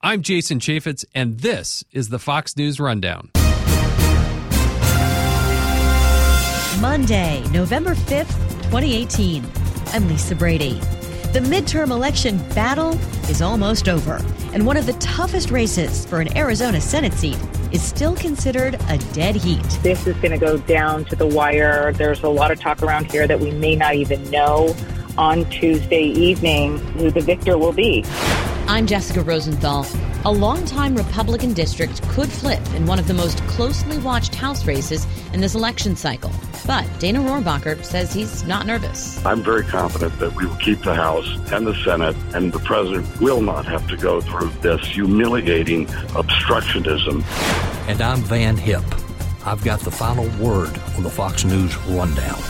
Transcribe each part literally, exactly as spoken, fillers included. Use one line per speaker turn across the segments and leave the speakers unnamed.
I'm Jason Chaffetz, and this is the Fox News Rundown.
Monday, November fifth, twenty eighteen. I'm Lisa Brady. The midterm election battle is almost over, and one of the toughest races for an Arizona Senate seat is still considered a dead heat.
This is going to go down to the wire. There's a lot of talk around here that we may not even know on Tuesday evening who the victor will be.
I'm Jessica Rosenthal. A longtime Republican district could flip in one of the most closely watched House races in this election cycle. But Dana Rohrabacher says he's not nervous.
I'm very confident that we will keep the House and the Senate, and the president will not have to go through this humiliating obstructionism.
And I'm Van Hipp. I've got the final word on the Fox News Rundown.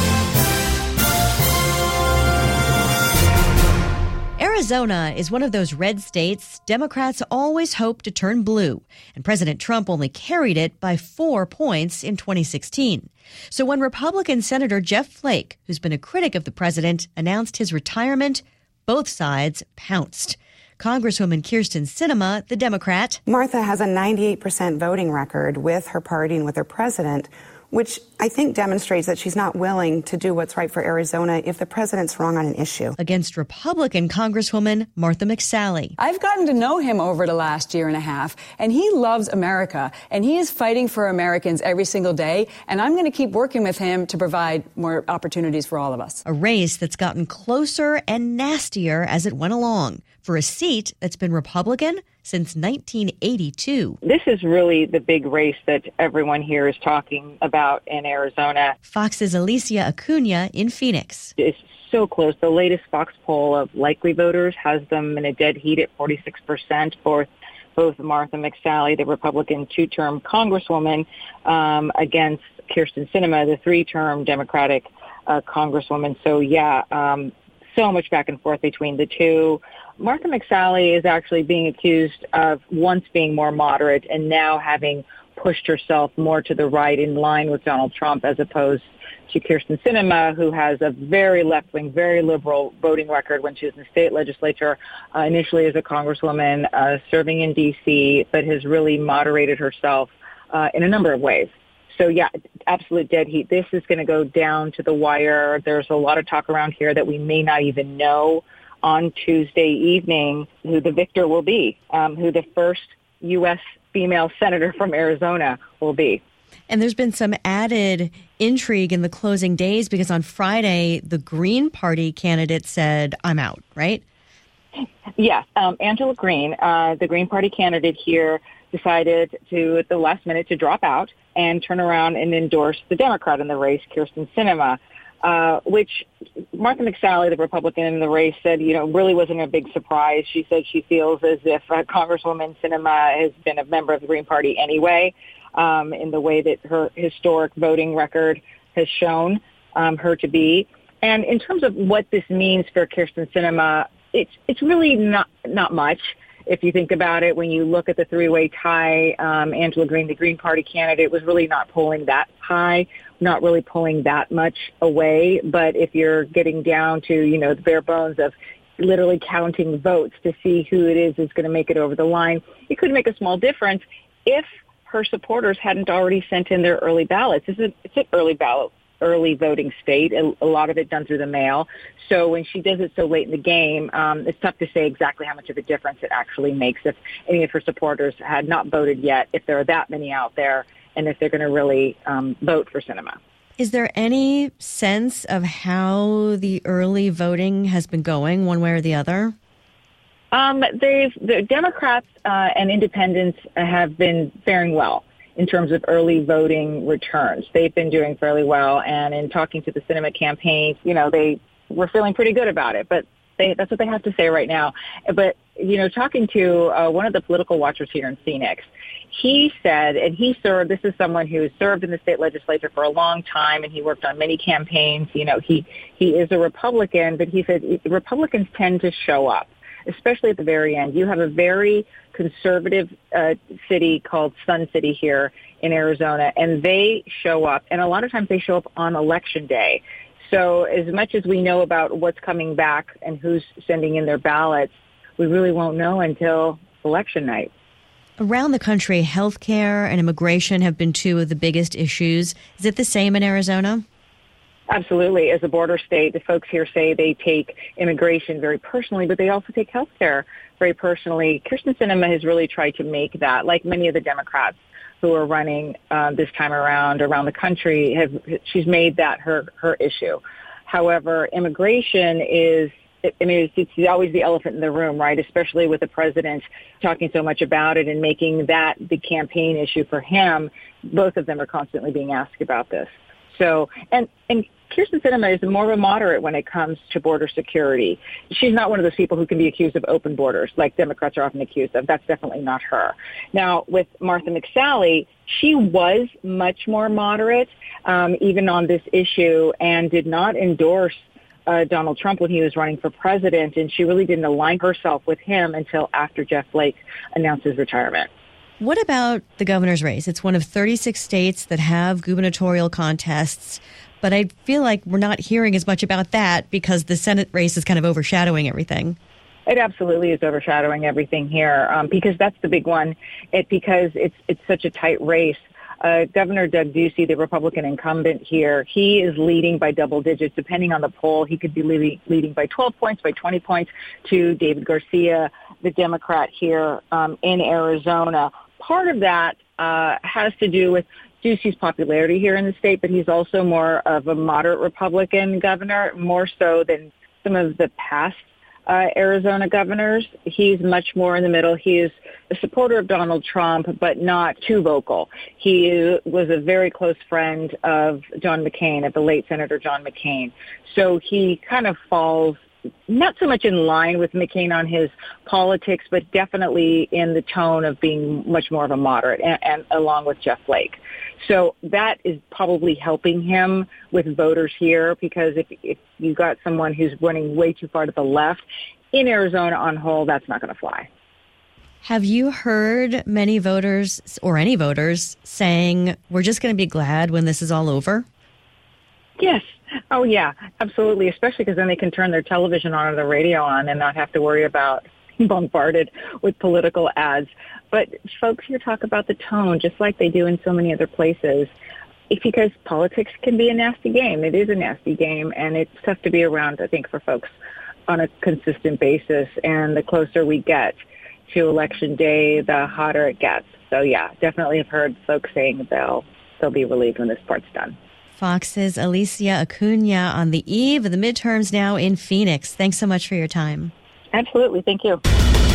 Arizona is one of those red states Democrats always hope to turn blue, and President Trump only carried it by four points in twenty sixteen. So when Republican Senator Jeff Flake, who's been a critic of the president, announced his retirement, both sides pounced. Congresswoman Kyrsten Sinema, the Democrat.
Martha has a ninety-eight percent voting record with her party and with her president, which I think demonstrates that she's not willing to do what's right for Arizona if the president's wrong on an issue.
Against Republican Congresswoman Martha McSally.
I've gotten to know him over the last year and a half, and he loves America, and he is fighting for Americans every single day, and I'm going to keep working with him to provide more opportunities for all of us.
A race that's gotten closer and nastier as it went along for a seat that's been Republican since nineteen eighty-two.
This is really the big race that everyone here is talking about in Arizona.
Fox's Alicia Acuna in Phoenix.
It's so close. The latest Fox poll of likely voters has them in a dead heat at forty-six percent for both Martha McSally, the Republican two-term Congresswoman, um, against Kyrsten Sinema, the three-term Democratic uh, Congresswoman. So, yeah, um, so much back and forth between the two. Martha McSally is actually being accused of once being more moderate and now having pushed herself more to the right in line with Donald Trump, as opposed to Kyrsten Sinema, who has a very left-wing, very liberal voting record when she was in the state legislature, uh, initially as a congresswoman uh, serving in D C, but has really moderated herself uh, in a number of ways. So, yeah, absolute dead heat. This is going to go down to the wire. There's a lot of talk around here that we may not even know on Tuesday evening who the victor will be, um, who the first U S female senator from Arizona will be.
And there's been some added intrigue in the closing days because on Friday, the Green Party candidate said, I'm out, right?
Yes. Um, Angela Green, uh, the Green Party candidate here, decided to, at the last minute, to drop out and turn around and endorse the Democrat in the race, Kyrsten Sinema. Uh, which Martha McSally, the Republican in the race, said, you know, really wasn't a big surprise. She said she feels as if uh, Congresswoman Sinema has been a member of the Green Party anyway, um, in the way that her historic voting record has shown um, her to be. And in terms of what this means for Kyrsten Sinema, it's it's really not not much. If you think about it, when you look at the three-way tie, um, Angela Green, the Green Party candidate, was really not polling that high, not really pulling that much away. But if you're getting down to, you know, the bare bones of literally counting votes to see who it is that's going to make it over the line, it could make a small difference if her supporters hadn't already sent in their early ballots. It's, a, it's an early ballot. early voting state, a, a lot of it done through the mail. So when she does it so late in the game, um, it's tough to say exactly how much of a difference it actually makes if any of her supporters had not voted yet, if there are that many out there, and if they're going to really um, vote for Sinema.
Is there any sense of how the early voting has been going one way or the other?
Um, they've, the Democrats uh, and independents have been faring well in terms of early voting returns. They've been doing fairly well. And in talking to the Sinema campaign, you know, they were feeling pretty good about it. But they, that's what they have to say right now. But, you know, talking to uh, one of the political watchers here in Phoenix, he said, and he served, this is someone who served in the state legislature for a long time, and he worked on many campaigns. You know, he, he is a Republican, but he said Republicans tend to show up, especially at the very end. You have a very conservative uh, city called Sun City here in Arizona, and they show up, and a lot of times they show up on Election Day. So as much as we know about what's coming back and who's sending in their ballots, we really won't know until election night.
Around the country, healthcare and immigration have been two of the biggest issues. Is it the same in Arizona?
Absolutely. As a border state, the folks here say they take immigration very personally, but they also take health care very personally. Kyrsten Sinema has really tried to make that, like many of the Democrats who are running uh, this time around around the country, have she's made that her, her issue. However, immigration is, I mean, it's, it's always the elephant in the room, right? Especially with the president talking so much about it and making that the campaign issue for him. Both of them are constantly being asked about this. So, and, and Kyrsten Sinema is more of a moderate when it comes to border security. She's not one of those people who can be accused of open borders like Democrats are often accused of. That's definitely not her. Now, with Martha McSally, she was much more moderate, um, even on this issue, and did not endorse uh, Donald Trump when he was running for president. And she really didn't align herself with him until after Jeff Flake announced his retirement.
What about the governor's race? It's one of thirty-six states that have gubernatorial contests, but I feel like we're not hearing as much about that because the Senate race is kind of overshadowing everything.
It absolutely is overshadowing everything here um, because that's the big one. It because it's it's such a tight race. Uh, Governor Doug Ducey, the Republican incumbent here, he is leading by double digits. Depending on the poll, he could be leading, leading by twelve points, by twenty points to David Garcia, the Democrat here um, in Arizona. Part of that uh, has to do with Ducey's popularity here in the state, but he's also more of a moderate Republican governor, more so than some of the past uh, Arizona governors. He's much more in the middle. He is a supporter of Donald Trump, but not too vocal. He was a very close friend of John McCain, of the late Senator John McCain. So he kind of falls not so much in line with McCain on his politics, but definitely in the tone of being much more of a moderate, and, and along with Jeff Flake. So that is probably helping him with voters here, because if, if you've got someone who's running way too far to the left, in Arizona on whole, that's not going to fly.
Have you heard many voters, or any voters, saying, we're just going to be glad when this is all over?
Yes. Oh, yeah, absolutely, especially because then they can turn their television on or the radio on and not have to worry about being bombarded with political ads. But folks here talk about the tone, just like they do in so many other places. It's because politics can be a nasty game. It is a nasty game, and it's tough to be around, I think, for folks on a consistent basis. And the closer we get to Election Day, the hotter it gets. So, yeah, definitely have heard folks saying they'll, they'll be relieved when this part's done.
Fox's Alicia Acuna on the eve of the midterms now in Phoenix. Thanks so much for your time.
Absolutely. Thank you.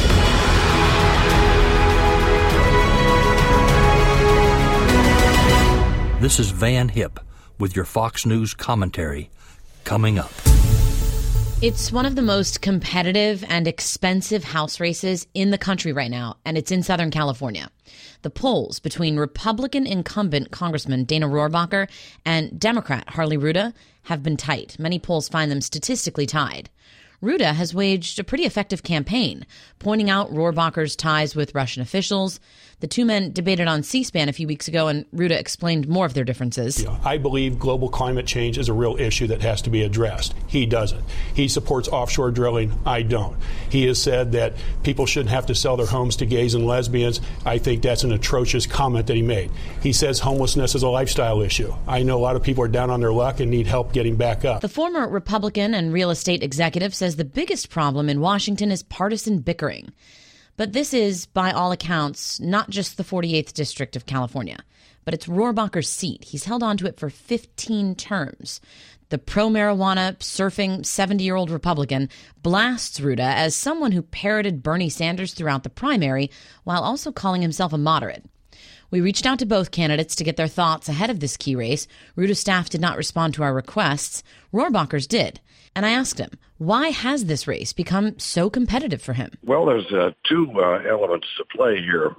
This is Van Hip with your Fox News commentary coming up.
It's one of the most competitive and expensive House races in the country right now, and it's in Southern California. The polls between Republican incumbent Congressman Dana Rohrabacher and Democrat Harley Rouda have been tight. Many polls find them statistically tied. Rouda has waged a pretty effective campaign, pointing out Rohrabacher's ties with Russian officials. The two men debated on C-SPAN a few weeks ago, and Rouda explained more of their differences.
I believe global climate change is a real issue that has to be addressed. He doesn't. He supports offshore drilling. I don't. He has said that people shouldn't have to sell their homes to gays and lesbians. I think that's an atrocious comment that he made. He says homelessness is a lifestyle issue. I know a lot of people are down on their luck and need help getting back up.
The former Republican and real estate executive says the biggest problem in Washington is partisan bickering. But this is, by all accounts, not just the forty-eighth District of California, but it's Rohrabacher's seat. He's held on to it for fifteen terms. The pro-marijuana, surfing seventy-year-old Republican blasts Rouda as someone who parroted Bernie Sanders throughout the primary while also calling himself a moderate. We reached out to both candidates to get their thoughts ahead of this key race. Rouda's staff did not respond to our requests. Rohrabacher's did. And I asked him, why has this race become so competitive for him?
Well, there's uh, two uh, elements to play here.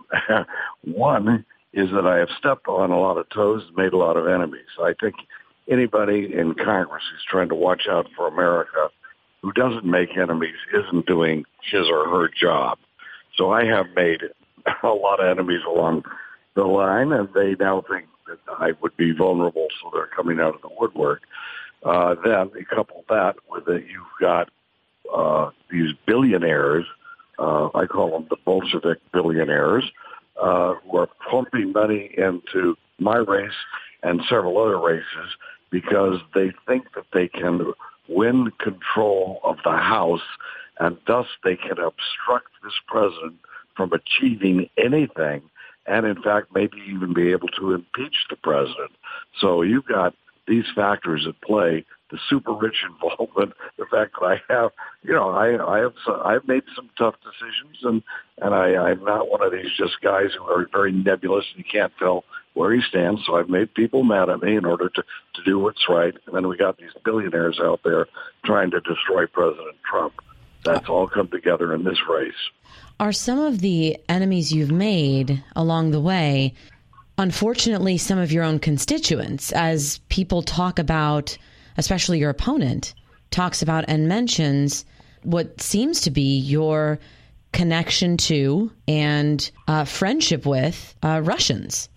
One is that I have stepped on a lot of toes and made a lot of enemies. I think anybody in Congress who's trying to watch out for America who doesn't make enemies isn't doing his or her job. So I have made a lot of enemies along the line, and they now think that I would be vulnerable, so they're coming out of the woodwork. Uh, then you couple that with that you've got uh, these billionaires uh, I call them the Bolshevik billionaires, uh, who are pumping money into my race and several other races because they think that they can win control of the House, and thus they can obstruct this president from achieving anything, and in fact maybe even be able to impeach the president. So you've got these factors at play: the super rich involvement, the fact that I have, you know, I, I have, I've made some tough decisions, and and I, I'm not one of these just guys who are very nebulous and you can't tell where he stands. So I've made people mad at me in order to, to do what's right. And then we got these billionaires out there trying to destroy President Trump. That's all come together in this race.
Are some of the enemies you've made along the way, unfortunately, some of your own constituents, as people talk about, especially your opponent, talks about and mentions what seems to be your connection to and uh, friendship with uh, Russians?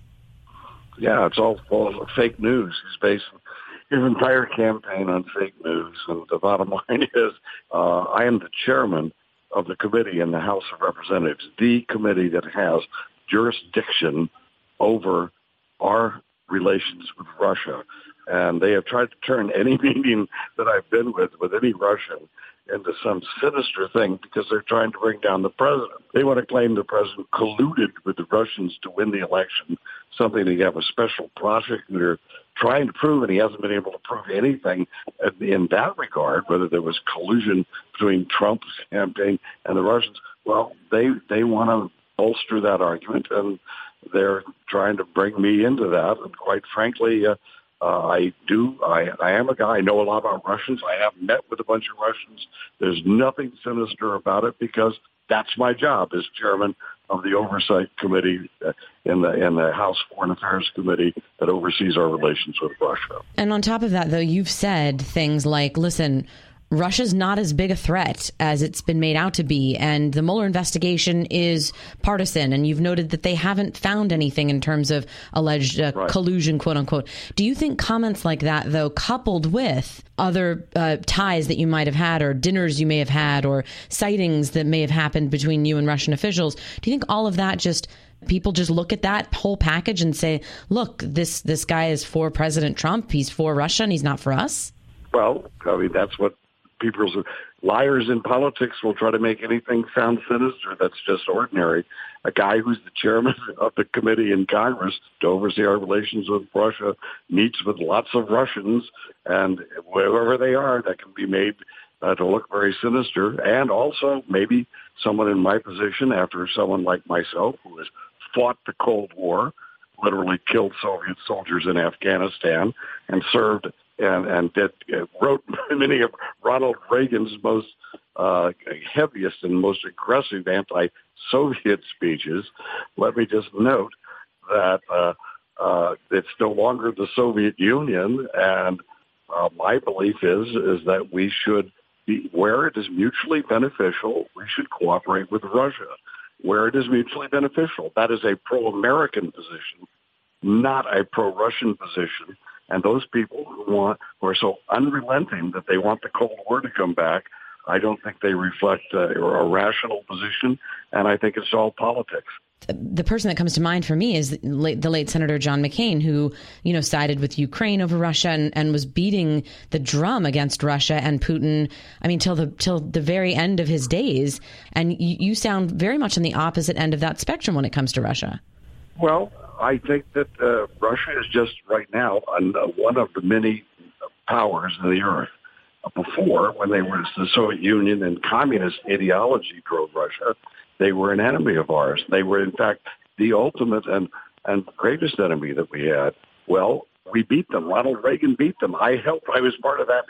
Yeah, it's all full of fake news. He's based his entire campaign on fake news. And the bottom line is uh, I am the chairman of the committee in the House of Representatives, the committee that has jurisdiction over our relations with Russia. And they have tried to turn any meeting that I've been with, with any Russian, into some sinister thing because they're trying to bring down the president. They want to claim the president colluded with the Russians to win the election, something they have a special project and they're trying to prove, and he hasn't been able to prove anything in that regard, whether there was collusion between Trump's campaign and the Russians. Well, they they want to bolster that argument, and they're trying to bring me into that. And quite frankly, uh, uh, I do. I, I am a guy. I know a lot about Russians. I have met with a bunch of Russians. There's nothing sinister about it because that's my job as chairman of the Oversight Committee in the in the House Foreign Affairs Committee that oversees our relations with Russia.
And on top of that, though, you've said things like, listen, Russia's not as big a threat as it's been made out to be, and the Mueller investigation is partisan, and you've noted that they haven't found anything in terms of alleged uh, right. collusion, quote unquote. Do you think comments like that, though, coupled with other uh, ties that you might have had or dinners you may have had or sightings that may have happened between you and Russian officials, do you think all of that just people just look at that whole package and say, look, this this guy is for President Trump, he's for Russia, and he's not for us?
Well, I mean, that's what people's liars in politics will try to make anything sound sinister. That's just ordinary. A guy who's the chairman of the committee in Congress to oversee our relations with Russia meets with lots of Russians, and wherever they are, that can be made uh, to look very sinister. And also maybe someone in my position, after someone like myself who has fought the Cold War, literally killed Soviet soldiers in Afghanistan, and served and, and did, uh, wrote many of Ronald Reagan's most uh, heaviest and most aggressive anti-Soviet speeches. Let me just note that uh, uh, it's no longer the Soviet Union, and uh, my belief is is that we should be, where it is mutually beneficial, we should cooperate with Russia. Where it is mutually beneficial, that is a pro-American position, not a pro-Russian position. And those people who want, who are so unrelenting that they want the Cold War to come back, I don't think they reflect uh, a rational position, and I think it's all politics.
The person that comes to mind for me is the late, the late Senator John McCain, who, you know, sided with Ukraine over Russia and, and was beating the drum against Russia and Putin, I mean, till the till the very end of his days. And you, you sound very much on the opposite end of that spectrum when it comes to Russia.
Well, I think that uh, Russia is just right now on, uh, one of the many powers of the earth. Before, when they were the Soviet Union and communist ideology drove Russia, they were an enemy of ours. They were, in fact, the ultimate and, and greatest enemy that we had. Well, we beat them. Ronald Reagan beat them. I helped. I was part of that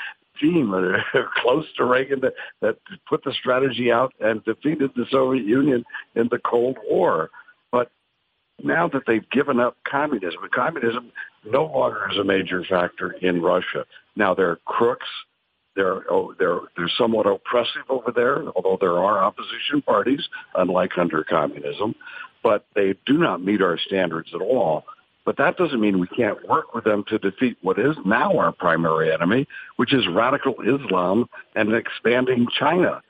team uh, close to Reagan that, that put the strategy out and defeated the Soviet Union in the Cold War. But now that they've given up communism, communism no longer is a major factor in Russia. Now, they're crooks. They're, oh, they're, they're somewhat oppressive over there, although there are opposition parties, unlike under communism. But they do not meet our standards at all. But that doesn't mean we can't work with them to defeat what is now our primary enemy, which is radical Islam and expanding China.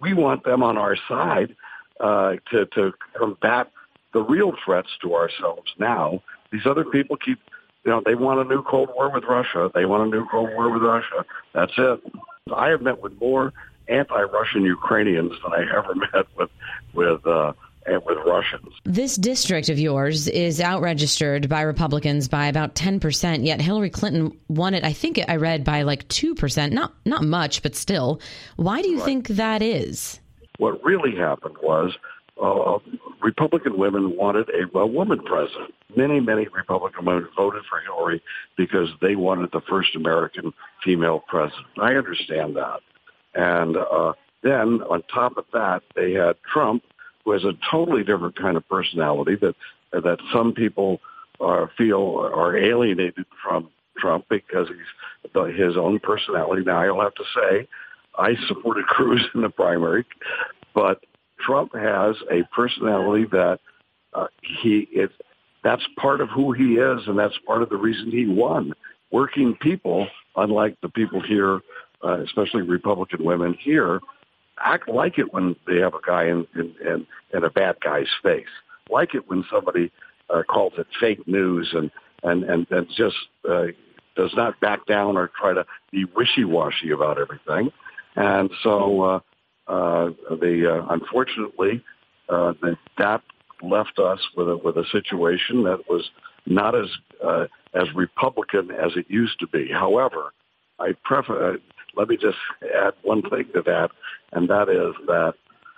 We want them on our side uh, to, to combat the real threats to ourselves now. These other people keep, you know, they want a new Cold War with Russia. They want a new Cold War with Russia. That's it. I have met with more anti-Russian Ukrainians than I ever met with, with, uh, and with Russians.
This district of yours is out-registered by Republicans by about ten percent, yet Hillary Clinton won it, I think I read, by like two percent. Not not much, but still. Why do you right. think that is?
What really happened was uh, Republican women wanted a, a woman president. Many, many Republican women voted for Hillary because they wanted the first American female president. I understand that. And uh, then on top of that, they had Trump, who has a totally different kind of personality that that some people uh, feel are alienated from Trump because he's his own personality. Now, I'll have to say, I supported Cruz in the primary, but Trump has a personality that uh, he it, that's part of who he is, and that's part of the reason he won. Working people, unlike the people here, uh, especially Republican women here, act like it when they have a guy in, in, in, in a bad guy's face. Like it when somebody uh, calls it fake news and, and, and, and just uh, does not back down or try to be wishy-washy about everything. And so uh, uh, the uh, unfortunately, uh, the, that left us with a, with a situation that was not as uh, as Republican as it used to be. However, I prefer... Uh, Let me just add one thing to that, and that is that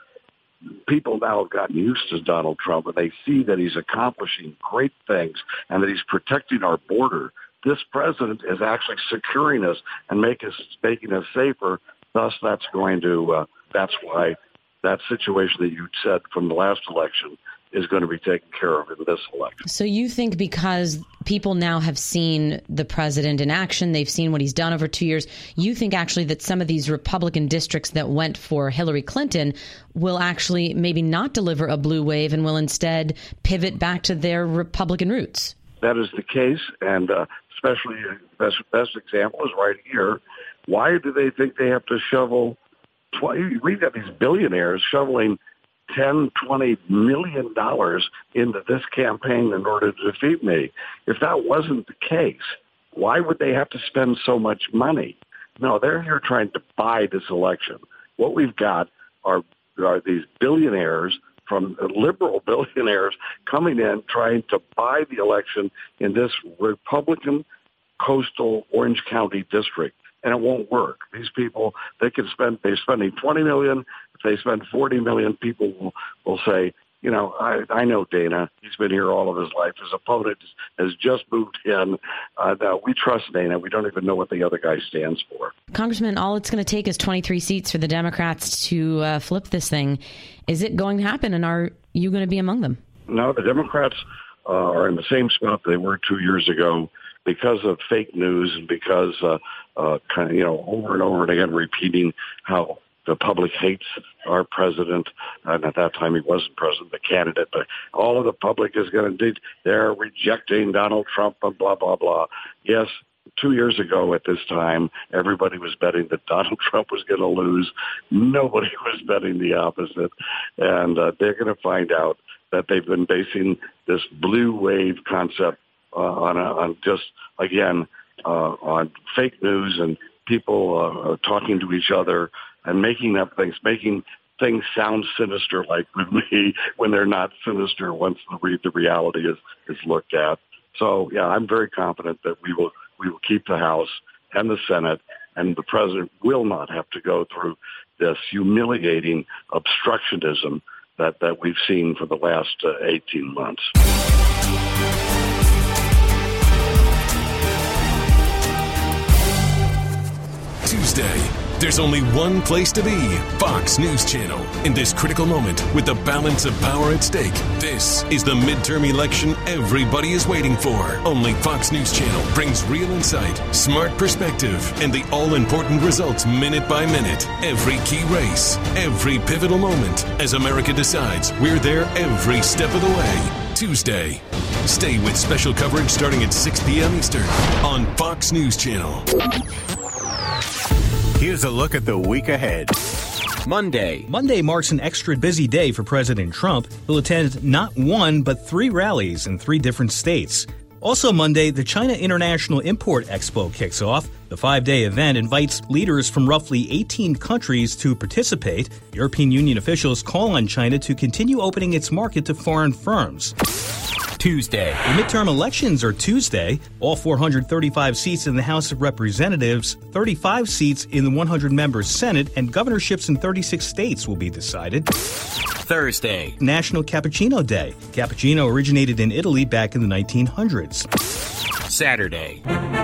people now have gotten used to Donald Trump, and they see that he's accomplishing great things and that he's protecting our border. This president is actually securing us and make us, making us safer. Thus, that's going to, uh, that's why that situation that you said from the last election is going to be taken care of in this election.
So you think because people now have seen the president in action, they've seen what he's done over two years, you think actually that some of these Republican districts that went for Hillary Clinton will actually maybe not deliver a blue wave and will instead pivot back to their Republican roots?
That is the case, and uh, especially the best, best example is right here. Why do they think they have to shovel, twenty, we've got these billionaires shoveling ten, twenty million dollars into this campaign in order to defeat me. If that wasn't the case, why would they have to spend so much money? No, they're here trying to buy this election. What we've got are, are these billionaires, from liberal billionaires, coming in trying to buy the election in this Republican coastal Orange County district. And it won't work. These people, they can spend, they're spending twenty million dollars. If they spend forty million dollars, people will, will say, you know, I, I know Dana. He's been here all of his life. His opponent has just moved in. Uh, no, we trust Dana. We don't even know what the other guy stands for.
Congressman, all it's going to take is twenty-three seats for the Democrats to uh, flip this thing. Is it going to happen, and are you going to be among them?
No, the Democrats uh, are in the same spot they were two years ago because of fake news and because, uh, uh, kind of, you know, over and over again repeating how the public hates our president. And at that time, he wasn't president, the candidate. But all of the public is going to, they're rejecting Donald Trump and blah, blah, blah. Yes, two years ago at this time, everybody was betting that Donald Trump was going to lose. Nobody was betting the opposite. And uh, they're going to find out that they've been basing this blue wave concept uh, on, a, on just, again, uh, on fake news and people uh, talking to each other and making up things, making things sound sinister like with me when they're not sinister once the, re- the reality is, is looked at. So, yeah, I'm very confident that we will we will keep the House and the Senate, and the president will not have to go through this humiliating obstructionism that, that we've seen for the last uh, eighteen months.
Tuesday. There's only one place to be, Fox News Channel. In this critical moment, with the balance of power at stake, this is the midterm election everybody is waiting for. Only Fox News Channel brings real insight, smart perspective, and the all-important results minute by minute. Every key race, every pivotal moment. As America decides, we're there every step of the way. Tuesday. Stay with special coverage starting at six p.m. Eastern on Fox News Channel.
Here's a look at the week ahead. Monday.
Monday marks an extra busy day for President Trump, who'll attend not one, but three rallies in three different states. Also Monday, the China International Import Expo kicks off. The five-day event invites leaders from roughly eighteen countries to participate. European Union officials call on China to continue opening its market to foreign firms.
Tuesday.
The midterm elections are Tuesday. All four hundred thirty-five seats in the House of Representatives, thirty-five seats in the one hundred member Senate, and governorships in thirty-six states will be decided.
Thursday.
National Cappuccino Day. Cappuccino originated in Italy back in the nineteen hundreds.
Saturday.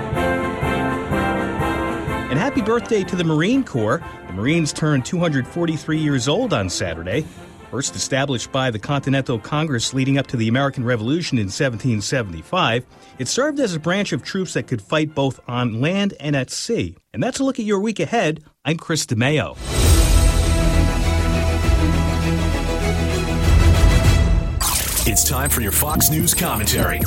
And happy birthday to the Marine Corps. The Marines turned two hundred forty-three years old on Saturday. First established by the Continental Congress leading up to the American Revolution in seventeen seventy-five, it served as a branch of troops that could fight both on land and at sea. And that's a look at your week ahead. I'm Chris DeMeo.
It's time for your Fox News commentary.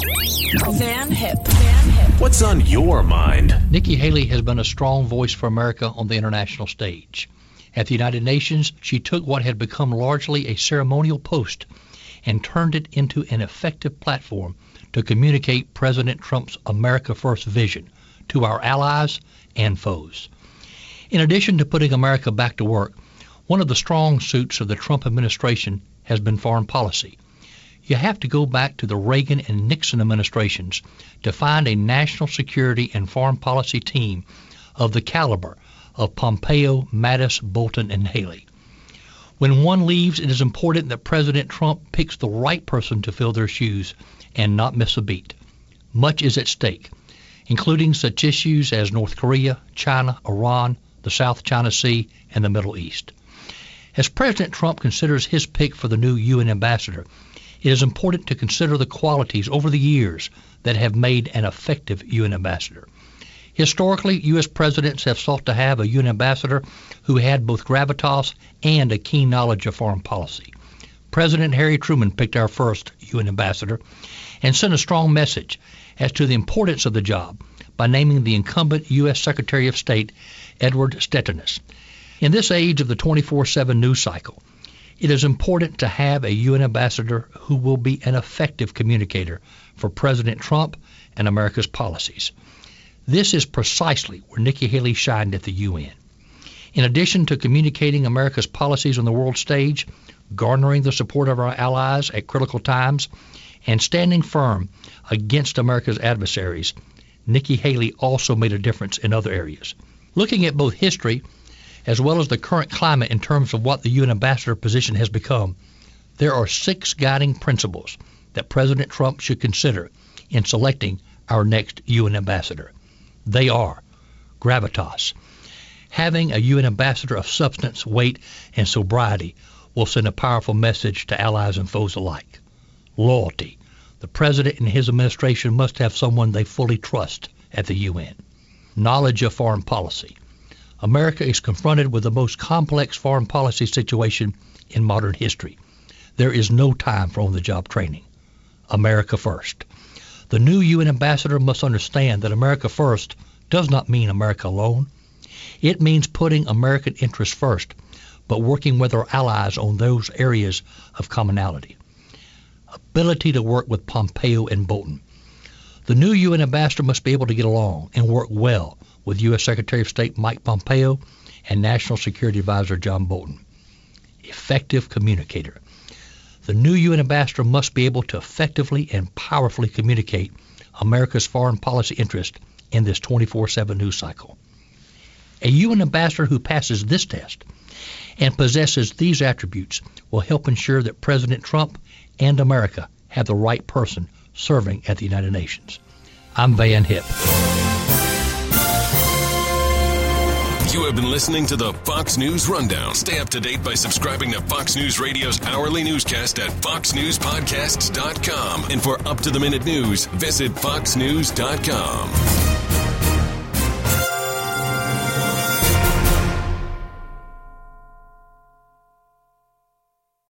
Van Hip. Van Hip.
What's on your mind?
Nikki Haley has been a strong voice for America on the international stage. At the United Nations, she took what had become largely a ceremonial post and turned it into an effective platform to communicate President Trump's America First vision to our allies and foes. In addition to putting America back to work, one of the strong suits of the Trump administration has been foreign policy. You have to go back to the Reagan and Nixon administrations to find a national security and foreign policy team of the caliber of Pompeo, Mattis, Bolton, and Haley. When one leaves, it is important that President Trump picks the right person to fill their shoes and not miss a beat. Much is at stake, including such issues as North Korea, China, Iran, the South China Sea, and the Middle East. As President Trump considers his pick for the new U N ambassador, it is important to consider the qualities over the years that have made an effective U N ambassador. Historically, U S presidents have sought to have a U N ambassador who had both gravitas and a keen knowledge of foreign policy. President Harry Truman picked our first U N ambassador and sent a strong message as to the importance of the job by naming the incumbent U S Secretary of State, Edward Stettinius. In this age of the twenty-four seven news cycle, it is important to have a U N ambassador who will be an effective communicator for President Trump and America's policies. This is precisely where Nikki Haley shined at the U N. In addition to communicating America's policies on the world stage, garnering the support of our allies at critical times, and standing firm against America's adversaries, Nikki Haley also made a difference in other areas. Looking at both history as well as the current climate in terms of what the U N ambassador position has become, there are six guiding principles that President Trump should consider in selecting our next U N ambassador. They are gravitas. Having a U N ambassador of substance, weight, and sobriety will send a powerful message to allies and foes alike. Loyalty. The president and his administration must have someone they fully trust at the U N. Knowledge of foreign policy. America is confronted with the most complex foreign policy situation in modern history. There is no time for on-the-job training. America first. The new U N ambassador must understand that America first does not mean America alone. It means putting American interests first, but working with our allies on those areas of commonality. Ability to work with Pompeo and Bolton. The new U N ambassador must be able to get along and work well with U S Secretary of State Mike Pompeo and National Security Advisor John Bolton. Effective communicator. The new U N ambassador must be able to effectively and powerfully communicate America's foreign policy interest in this twenty-four seven news cycle. A U N ambassador who passes this test and possesses these attributes will help ensure that President Trump and America have the right person serving at the United Nations. I'm Van Hip.
You have been listening to the Fox News Rundown. Stay up to date by subscribing to Fox News Radio's hourly newscast at fox news podcasts dot com. And for up-to-the-minute news, visit fox news dot com.